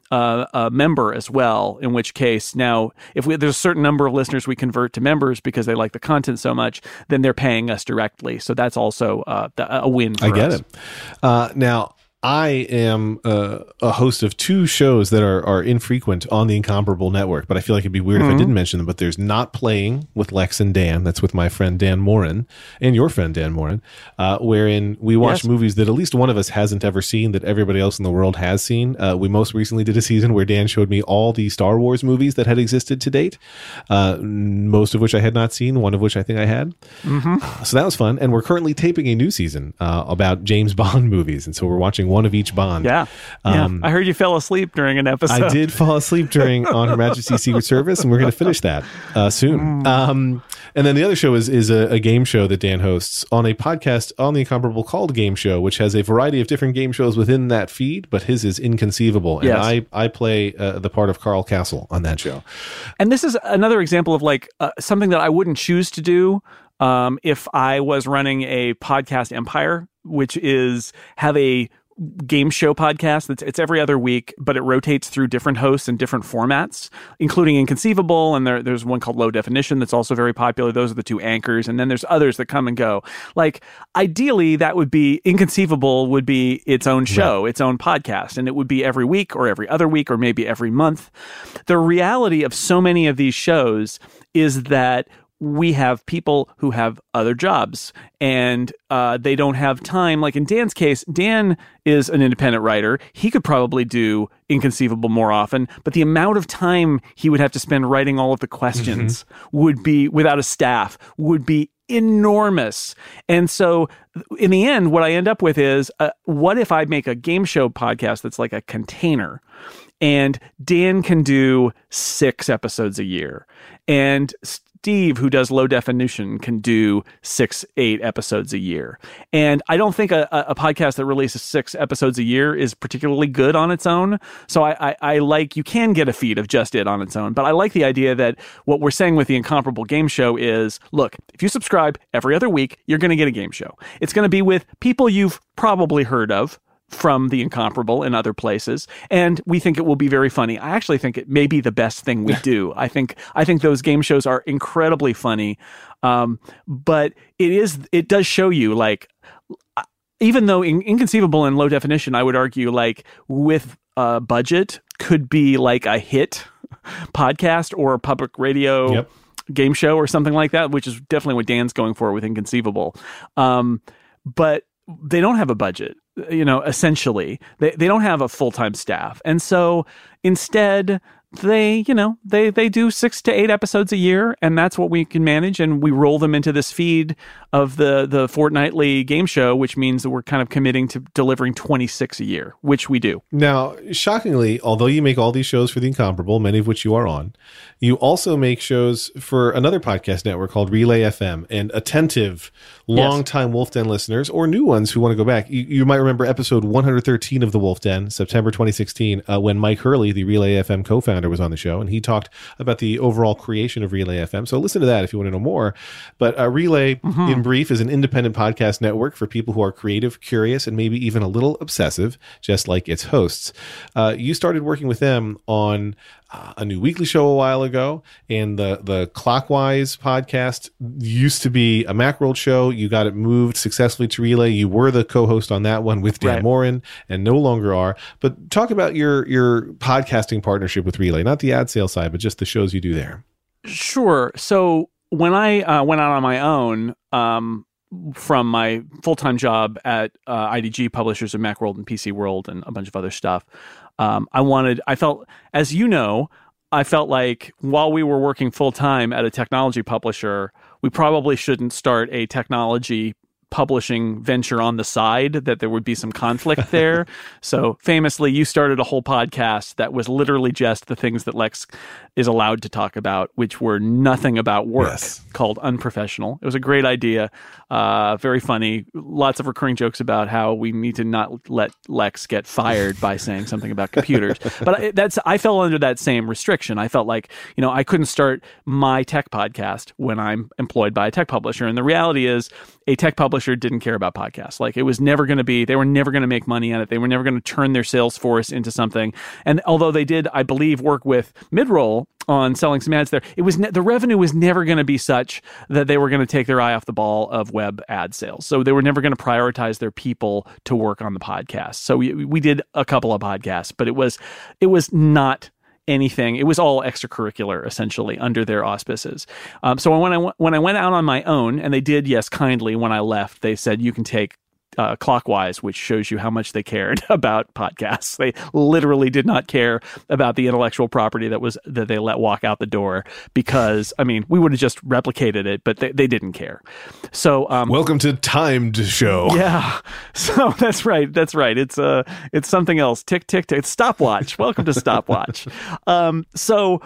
a member as well. In which case, now if there's a certain number of listeners we convert to members because they like the content so much, then they're paying us directly. So that's also a win for us. I get it. Now, I am a host of 2 shows that are infrequent on the Incomparable Network, but I feel like it'd be weird if I didn't mention them. But there's Not Playing with Lex and Dan. That's with my friend Dan Morin and your friend Dan Morin, wherein we watch movies that at least one of us hasn't ever seen that everybody else in the world has seen. We most recently did a season where Dan showed me all the Star Wars movies that had existed to date, most of which I had not seen, one of which I think I had. So that was fun. And we're currently taping a new season about James Bond movies. And so we're watching one of each Bond. Yeah. I heard you fell asleep during an episode. I did fall asleep during On Her Majesty's Secret Service, and we're going to finish that soon. And then the other show is a game show that Dan hosts on a podcast on The Incomparable called Game Show, which has a variety of different game shows within that feed, but his is Inconceivable. And I play the part of Carl Castle on that show. And this is another example of like something that I wouldn't choose to do if I was running a podcast empire, which is have a game show podcast it's every other week, but it rotates through different hosts and different formats, including Inconceivable, and there's one called Low Definition that's also very popular. Those are the 2 anchors, and then there's others that come and go. Like ideally that would be Inconceivable would be its own show, its own podcast, and it would be every week or every other week or maybe every month. The reality of so many of these shows is that we have people who have other jobs and they don't have time. Like in Dan's case, Dan is an independent writer. He could probably do Inconceivable more often, but the amount of time he would have to spend writing all of the questions would be, without a staff, would be enormous. And so in the end, what I end up with is, what if I make a game show podcast that's like a container, and Dan can do 6 episodes a year, and Steve, who does Low Definition, can do 6-8 episodes a year. And I don't think a podcast that releases 6 episodes a year is particularly good on its own. So I like, you can get a feed of just it on its own. But I like the idea that what we're saying with the Incomparable Game Show is, look, if you subscribe every other week, you're going to get a game show. It's going to be with people you've probably heard of, from The Incomparable and other places, and we think it will be very funny. I actually think it may be the best thing we do. I think those game shows are incredibly funny, but it does show you, like, even though Inconceivable and Low Definition, I would argue, like, with a budget, could be like a hit podcast or a public radio game show or something like that, which is definitely what Dan's going for with Inconceivable. But they don't have a budget, essentially. They don't have a full-time staff. And so instead, they do 6 to 8 episodes a year, and that's what we can manage, and we roll them into this feed of the fortnightly game show, which means that we're kind of committing to delivering 26 a year, which we do. Now, shockingly, although you make all these shows for The Incomparable, many of which you are on, you also make shows for another podcast network called Relay FM. And attentive, longtime Wolf Den listeners, or new ones who want to go back, you might remember episode 113 of The Wolf Den, September 2016, when Mike Hurley, the Relay FM co-founder, was on the show, and he talked about the overall creation of Relay FM. So listen to that if you want to know more. But Relay, in brief, is an independent podcast network for people who are creative, curious, and maybe even a little obsessive, just like its hosts. You started working with them on a new weekly show a while ago, and the Clockwise podcast used to be a Macworld show. You got it moved successfully to Relay. You were the co-host on that one with Dan Morin, and no longer are. But talk about your podcasting partnership with Relay, not the ad sales side, but just the shows you do there. Sure. So when I went out on my own from my full-time job at IDG Publishers of Macworld and PC World and a bunch of other stuff, I felt, as you know, I felt like while we were working full-time at a technology publisher, we probably shouldn't start a technology publishing venture on the side, that there would be some conflict there. So famously, you started a whole podcast that was literally just the things that Lex is allowed to talk about, which were nothing about work, called Unprofessional. It was a great idea, very funny, lots of recurring jokes about how we need to not let Lex get fired by saying something about computers. But I fell under that same restriction. I felt like, I couldn't start my tech podcast when I'm employed by a tech publisher. And the reality is, a tech publisher didn't care about podcasts. Like, it was never going to be, they were never going to make money on it. They were never going to turn their sales force into something. And although they did, I believe, work with Midroll on selling some ads there, it was the revenue was never going to be such that they were going to take their eye off the ball of web ad sales. So they were never going to prioritize their people to work on the podcast. So we did a couple of podcasts, but it was not anything. It was all extracurricular, essentially, under their auspices. So when I went out on my own, and they did, yes, kindly, when I left, they said, you can take Clockwise, which shows you how much they cared about podcasts. They literally did not care about the intellectual property that they let walk out the door, because, we would have just replicated it, but they didn't care. So welcome to Timed Show. Yeah. So that's right. It's something else. Tick, tick, tick. Stopwatch. Welcome to Stopwatch. So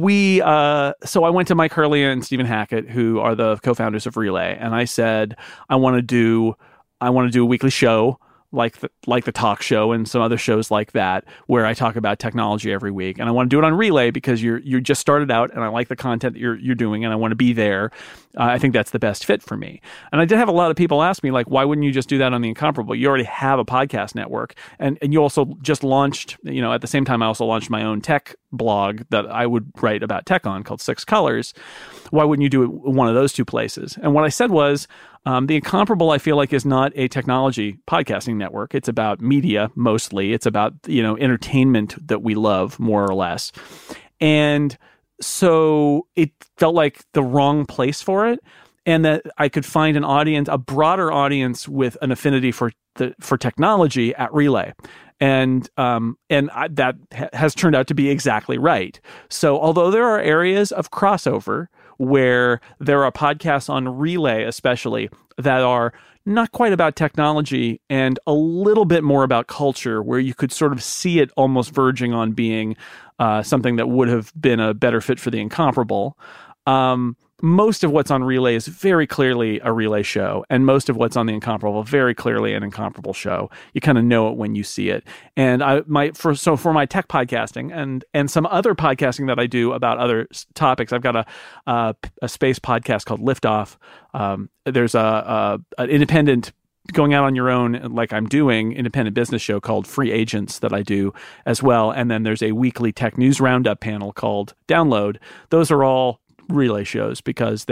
I went to Mike Hurley and Stephen Hackett, who are the co-founders of Relay, and I said, I want to do a weekly show like the talk show and some other shows like that, where I talk about technology every week. And I want to do it on Relay because you just started out, and I like the content that you're doing, and I want to be there. I think that's the best fit for me. And I did have a lot of people ask me, like, why wouldn't you just do that on The Incomparable? You already have a podcast network, and you also just launched, at the same time, I also launched my own tech blog that I would write about tech on, called Six Colors. Why wouldn't you do it one of those two places? And what I said was, The Incomparable, I feel like, is not a technology podcasting network. It's about media, mostly. It's about, entertainment that we love, more or less. And so it felt like the wrong place for it, and that I could find an audience, a broader audience with an affinity for technology at Relay. And that has turned out to be exactly right. So although there are areas of crossover where there are podcasts on Relay especially that are not quite about technology and a little bit more about culture, where you could sort of see it almost verging on being something that would have been a better fit for The Incomparable. Most of what's on Relay is very clearly a Relay show, and most of what's on The Incomparable, very clearly an Incomparable show. You kind of know it when you see it. And for my tech podcasting and some other podcasting that I do about other topics, I've got a space podcast called Liftoff. There's an independent going out on your own, like I'm doing, independent business show called Free Agents that I do as well. And then there's a weekly tech news roundup panel called Download. Those are all relay shows because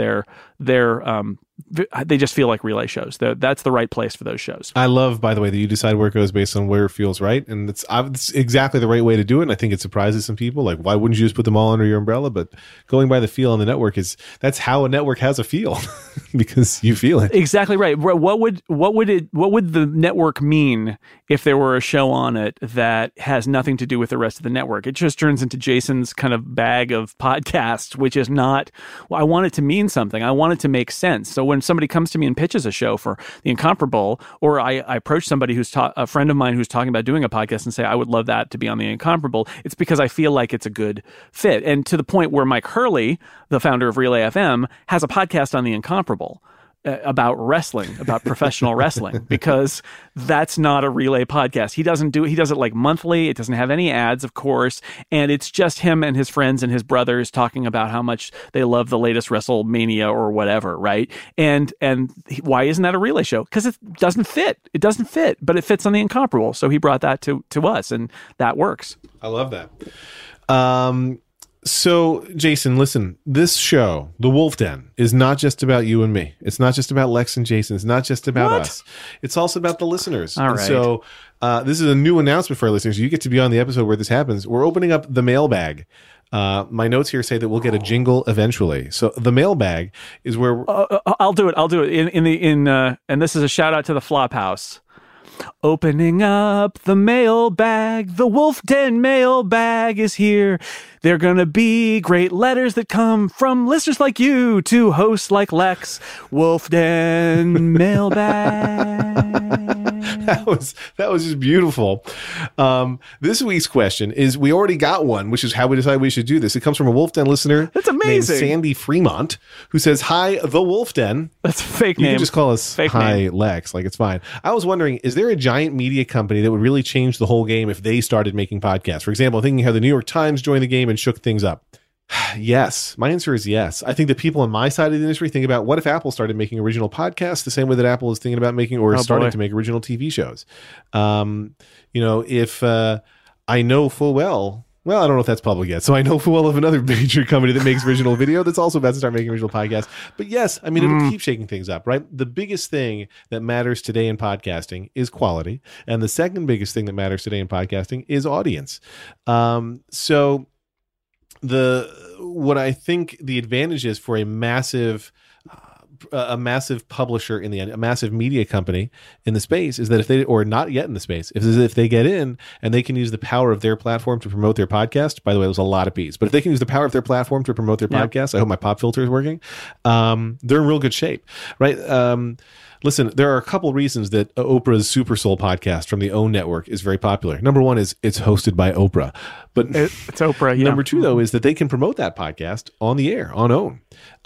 they just feel like relay shows. That's the right place for those shows. I love, by the way, that you decide where it goes based on where it feels right, and it's exactly the right way to do it. And I think it surprises some people. Like, why wouldn't you just put them all under your umbrella? But going by the feel on the network that's how a network has a feel because you feel it. Exactly right. What would the network mean if there were a show on it that has nothing to do with the rest of the network? It just turns into Jason's kind of bag of podcasts, which is not. Well, I want it to mean something. I want it to make sense. So when somebody comes to me and pitches a show for The Incomparable, or I approach somebody a friend of mine who's talking about doing a podcast and say, I would love that to be on The Incomparable, it's because I feel like it's a good fit. And to the point where Mike Hurley, the founder of Relay FM, has a podcast on The Incomparable about wrestling, about professional wrestling, because that's not a relay podcast. He does it like monthly. It doesn't have any ads, of course. And it's just him and his friends and his brothers talking about how much they love the latest WrestleMania or whatever. Right. And why isn't that a relay show? Because it doesn't fit. It doesn't fit, but it fits on The Incomparable. So he brought that to us, and that works. I love that. So, Jason, listen, this show, The Wolf Den, is not just about you and me. It's not just about Lex and Jason. It's not just about us. It's also about the listeners. All right. So, this is a new announcement for our listeners. You get to be on the episode where this happens. We're opening up the mailbag. My notes here say that we'll get a jingle eventually. So, the mailbag is where... I'll do it. And this is a shout out to the Flophouse. Opening up the mailbag, the Wolf Den mailbag is here. They're gonna be great letters that come from listeners like you to hosts like Lex. Wolf Den mailbag. That was just beautiful. This week's question is, we already got one, which is how we decided we should do this. It comes from a Wolf Den listener. That's amazing. Named Sandy Fremont, who says, "Hi, the Wolf Den." That's a fake You name. can just call us fake Hi name. Lex. Like, it's fine. I was wondering, is there a giant media company that would really change the whole game if they started making podcasts? For example, I'm thinking how the New York Times joined the game and shook things up. Yes. My answer is yes. I think that people on my side of the industry think about, what if Apple started making original podcasts the same way that Apple is thinking about making or starting to make original TV shows? If I know full well, I don't know if that's public yet. So I know full well of another major company that makes original video that's also about to start making original podcasts. But yes, I mean, it'll keep shaking things up, right? The biggest thing that matters today in podcasting is quality. And the second biggest thing that matters today in podcasting is audience. What I think the advantage is for a massive publisher in a massive media company in the space is that if they, or not yet in the space, if they get in and they can use the power of their platform to promote their podcast, by the way, there's a lot of P's, but if they can use the power of their platform to promote their podcast, I hope my pop filter is working. They're in real good shape, right? Listen, there are a couple reasons that Oprah's Super Soul podcast from the OWN network is very popular. Number one is it's hosted by Oprah. But it's Oprah, yeah. Number two, though, is that they can promote that podcast on the air, on OWN.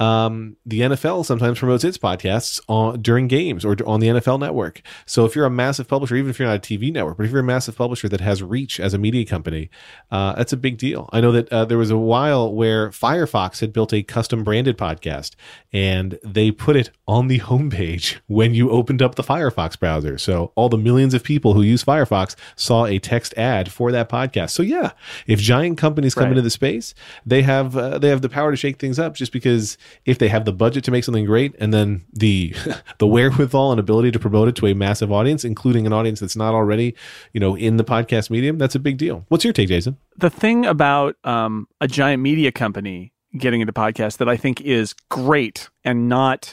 The NFL sometimes promotes its podcasts during games or on the NFL network. So if you're a massive publisher, even if you're not a TV network, but if you're a massive publisher that has reach as a media company, that's a big deal. I know that there was a while where Firefox had built a custom branded podcast, and they put it on the homepage when you opened up the Firefox browser. So all the millions of people who use Firefox saw a text ad for that podcast. So yeah, if giant companies come into the space, they have the power to shake things up, just because if they have the budget to make something great and then the wherewithal and ability to promote it to a massive audience, including an audience that's not already, in the podcast medium, that's a big deal. What's your take, Jason? The thing about a giant media company getting into podcasts that I think is great and not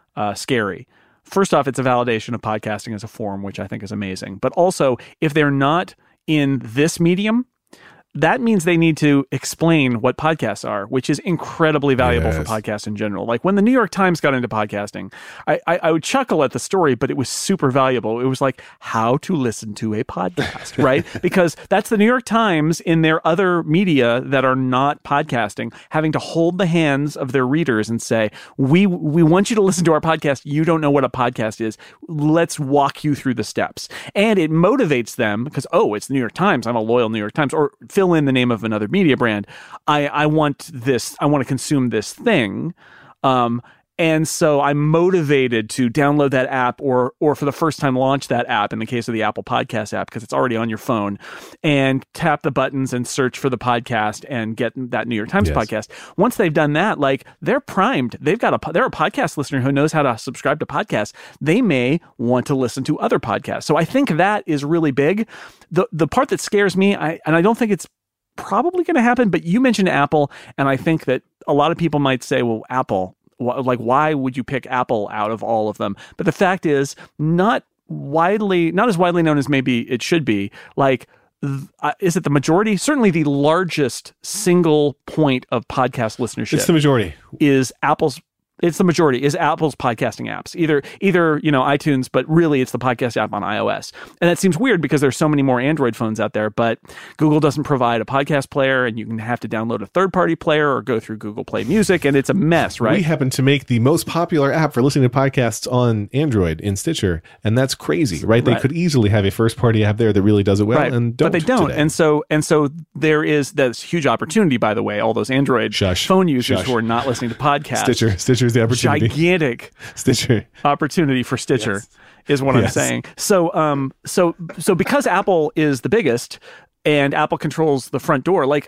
scary. First off, it's a validation of podcasting as a form, which I think is amazing. But also, if they're not in this medium, that means they need to explain what podcasts are, which is incredibly valuable for podcasts in general. Like when the New York Times got into podcasting, I would chuckle at the story, but it was super valuable. It was like how to listen to a podcast, right? Because that's the New York Times in their other media that are not podcasting, having to hold the hands of their readers and say, we want you to listen to our podcast. You don't know what a podcast is. Let's walk you through the steps. And it motivates them because, it's the New York Times. I'm a loyal New York Times. Or fill in the name of another media brand. I want this. I want to consume this thing. And so I'm motivated to download that app or for the first time launch that app in the case of the Apple Podcast app, because it's already on your phone, and tap the buttons and search for the podcast and get that New York Times podcast. Once they've done that, like, they're primed. They're a podcast listener who knows how to subscribe to podcasts. They may want to listen to other podcasts. So I think that is really big. The part that scares me, and I don't think it's probably going to happen, but you mentioned Apple, and I think that a lot of people might say, well, Apple, like, why would you pick Apple out of all of them? But the fact is, not as widely known as maybe it should be. Like, is it the majority? Certainly the largest single point of podcast listenership. It's the majority. It's the majority is Apple's podcasting apps, either iTunes, but really it's the podcast app on iOS. And that seems weird because there's so many more Android phones out there, but Google doesn't provide a podcast player, and you can have to download a third-party player or go through Google Play Music, and it's a mess, right? We happen to make the most popular app for listening to podcasts on Android in Stitcher, and that's crazy, right? They could easily have a first-party app there that really does it well, and don't. But they don't. Today. And so there is this huge opportunity, by the way, all those Android phone users who are not listening to podcasts. Stitcher's the opportunity. Gigantic Stitcher opportunity for Stitcher is what I'm saying. So because Apple is the biggest and Apple controls the front door, like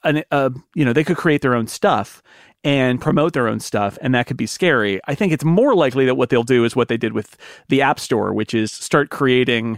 they could create their own stuff and promote their own stuff, and that could be scary. I think it's more likely that what they'll do is what they did with the App Store, which is start creating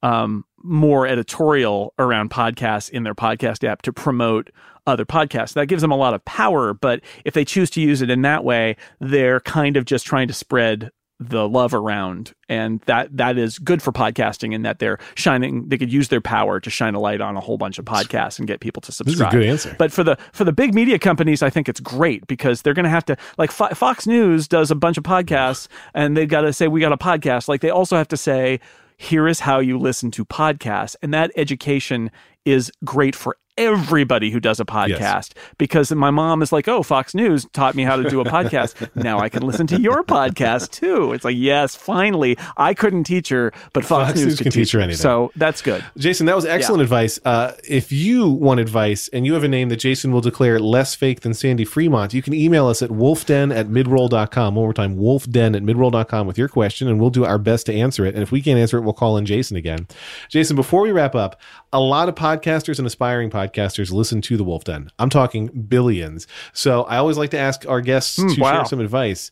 more editorial around podcasts in their podcast app to promote other podcasts. That gives them a lot of power, but if they choose to use it in that way, they're kind of just trying to spread the love around, and that is good for podcasting in that they could use their power to shine a light on a whole bunch of podcasts and get people to subscribe. This is a good answer. But for the big media companies, I think it's great because they're going to have to, like, Fox News does a bunch of podcasts, and they've got to say, we got a podcast. Like, they also have to say, here is how you listen to podcasts. And that education is great for everybody who does a podcast, because my mom is like, oh, Fox News taught me how to do a podcast. Now I can listen to your podcast too. It's like, yes, finally. I couldn't teach her, but Fox News can teach her anything. So that's good. Jason, that was excellent advice. If you want advice and you have a name that Jason will declare less fake than Sandy Fremont, you can email us at wolfden@midroll.com. One more time, wolfden@midroll.com with your question, and we'll do our best to answer it. And if we can't answer it, we'll call in Jason again. Jason, before we wrap up, a lot of podcasters and aspiring podcasters listen to the Wolf Den. I'm talking billions. So I always like to ask our guests to share some advice.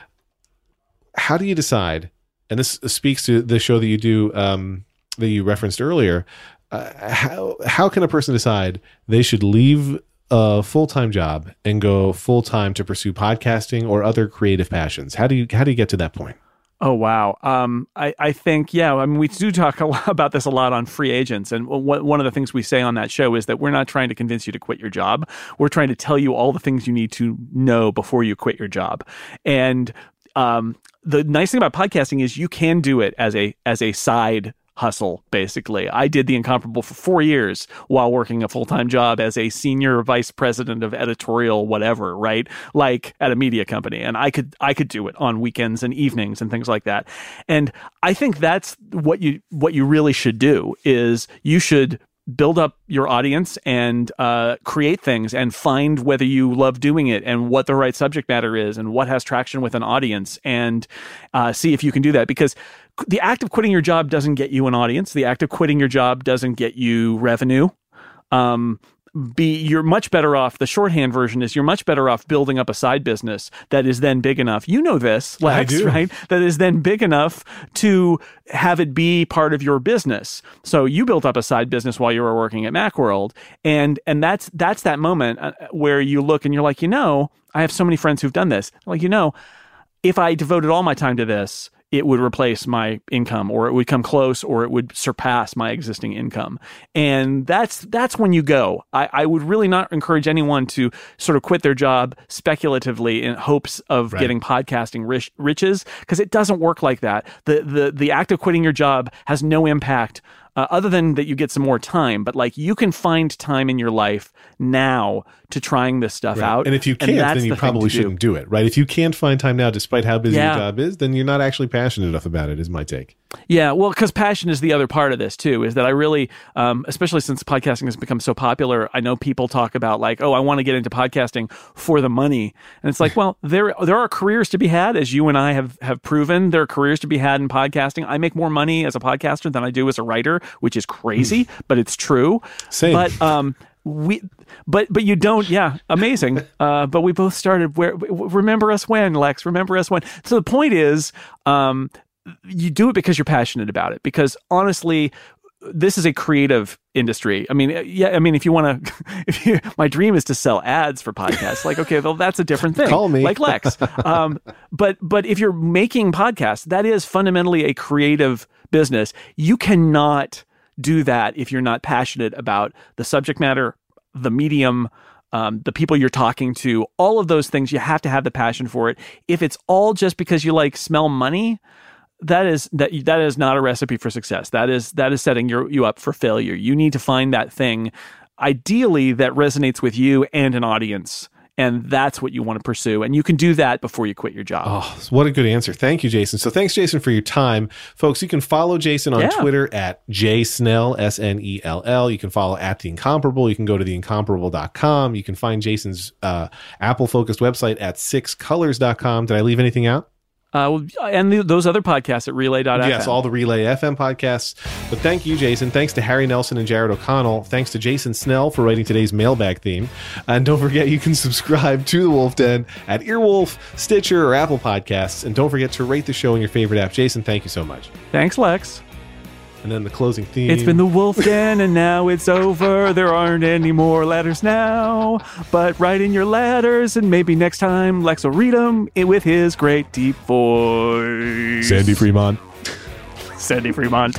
How do you decide, and this speaks to the show that you do that you referenced earlier, how can a person decide they should leave a full-time job and go full-time to pursue podcasting or other creative passions? How do you get to that point? Oh, wow. I think, we do talk about this a lot on Free Agents. And one of the things we say on that show is that we're not trying to convince you to quit your job. We're trying to tell you all the things you need to know before you quit your job. And the nice thing about podcasting is you can do it as a side hustle, basically. I did The Incomparable for 4 years while working a full-time job as a senior vice president of editorial whatever, right? Like at a media company. And I could do it on weekends and evenings and things like that. And I think that's what you really should do is you should build up your audience and create things and find whether you love doing it and what the right subject matter is and what has traction with an audience, and see if you can do that. Because the act of quitting your job doesn't get you an audience. The act of quitting your job doesn't get you revenue. You're much better off. The shorthand version is you're much better off building up a side business that is then big enough. You know this, Lex, I do. Right? That is then big enough to have it be part of your business. So you built up a side business while you were working at Macworld, and that's that moment where you look and you're like, I have so many friends who've done this. Like, if I devoted all my time to this, it would replace my income, or it would come close, or it would surpass my existing income. And that's when you go. I would really not encourage anyone to sort of quit their job speculatively in hopes of getting podcasting riches, because it doesn't work like that. The act of quitting your job has no impact other than that you get some more time. But like, you can find time in your life now to trying this stuff out. And if you can't, then you probably shouldn't do it, right? If you can't find time now, despite how busy your job is, then you're not actually passionate enough about it, is my take. Yeah, well, because passion is the other part of this too, is that I really, especially since podcasting has become so popular, I know people talk about like, oh, I want to get into podcasting for the money. And it's like, well, there are careers to be had, as you and I have proven. There are careers to be had in podcasting. I make more money as a podcaster than I do as a writer, which is crazy, but it's true. Same. But you don't, yeah, amazing. But we both started remember us when, Lex, remember us when. So the point is, you do it because you're passionate about it, because honestly, this is a creative industry. I mean, if you want to, my dream is to sell ads for podcasts. Like, okay, well, that's a different thing. Call me. Like Lex. But if you're making podcasts, that is fundamentally a creative business. You cannot do that if you're not passionate about the subject matter, the medium, the people you're talking to, all of those things. You have to have the passion for it. If it's all just because you like smell money, that is not a recipe for success. That is setting you up for failure. You need to find that thing, ideally, that resonates with you and an audience. And that's what you want to pursue. And you can do that before you quit your job. Oh, what a good answer. Thank you, Jason. So thanks, Jason, for your time. Folks, you can follow Jason on Twitter at jsnell, SNELL. You can follow at The Incomparable. You can go to theincomparable.com. You can find Jason's Apple-focused website at sixcolors.com. Did I leave anything out? And those other podcasts at relay.fm. Yes, all the Relay FM podcasts. But thank you, Jason. Thanks to Harry Nelson and Jared O'Connell. Thanks to Jason Snell for writing today's mailbag theme. And don't forget, you can subscribe to The Wolf Den at Earwolf, Stitcher, or Apple Podcasts. And don't forget to rate the show in your favorite app. Jason, thank you so much. Thanks, Lex. And then the closing theme. It's been the Wolf Den, and now it's over. There aren't any more letters now. But write in your letters, and maybe next time Lex will read them with his great deep voice. Sandy Fremont. Sandy Fremont.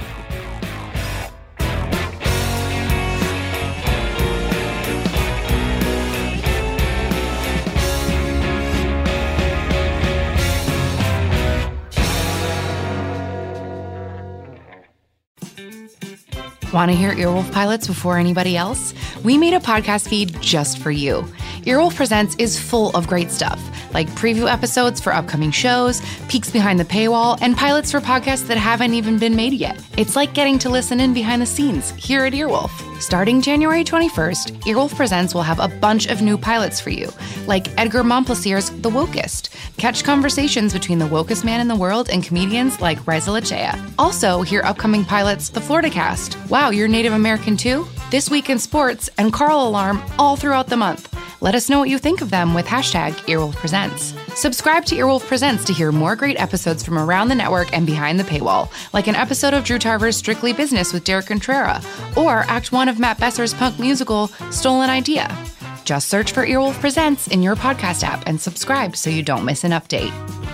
Want to hear Earwolf pilots before anybody else? We made a podcast feed just for you. Earwolf Presents is full of great stuff, like preview episodes for upcoming shows, peeks behind the paywall, and pilots for podcasts that haven't even been made yet. It's like getting to listen in behind the scenes here at Earwolf. Starting January 21st, Earwolf Presents will have a bunch of new pilots for you, like Edgar Montplaisir's The Wokest. Catch conversations between the wokest man in the world and comedians like Reza Lachea. Also, hear upcoming pilots The Florida Cast. Wow, you're Native American too? This Week in Sports and Carl Alarm all throughout the month. Let us know what you think of them with hashtag Earwolf Presents. Subscribe to Earwolf Presents to hear more great episodes from around the network and behind the paywall, like an episode of Drew Tarver's Strictly Business with Derek Contrera, or Act 1 of Matt Besser's punk musical Stolen Idea. Just search for Earwolf Presents in your podcast app and subscribe so you don't miss an update.